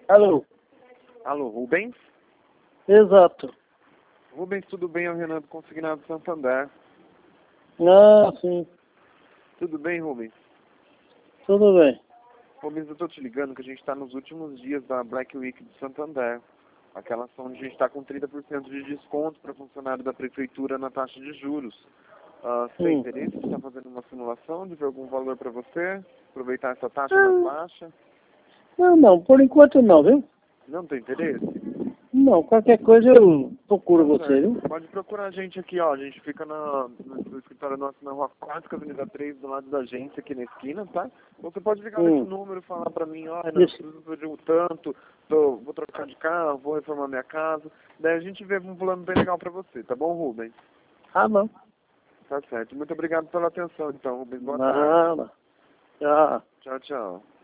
Alô? Alô, Rubens? Exato. Rubens, tudo bem? É o Renan do Consignado Santander. Ah, sim. Tudo bem, Rubens? Tudo bem. Rubens, eu estou te ligando que a gente está nos últimos dias da Black Week do Santander. Aquela ação onde a gente está com 30% de desconto para funcionário da prefeitura na taxa de juros. Você tem interesse em estar fazendo uma simulação, de ver algum valor para você? Aproveitar essa taxa mais baixa? Não, por enquanto não, viu? Não tem interesse? Não, qualquer coisa eu procuro Tá você, certo. viu? Pode procurar a gente aqui, ó. A gente fica no escritório nosso na Rua 4, Avenida 3, do lado da agência, aqui na esquina, tá? Você pode ligar nesse número e falar pra mim, ó, Renan, preciso de um tanto, vou trocar de carro, vou reformar minha casa. Daí a gente vê um plano bem legal pra você, tá bom, Rubens? Ah, não. Tá certo. Muito obrigado pela atenção, então, Rubens. Boa tarde. Nada. Tchau. Tchau, tchau.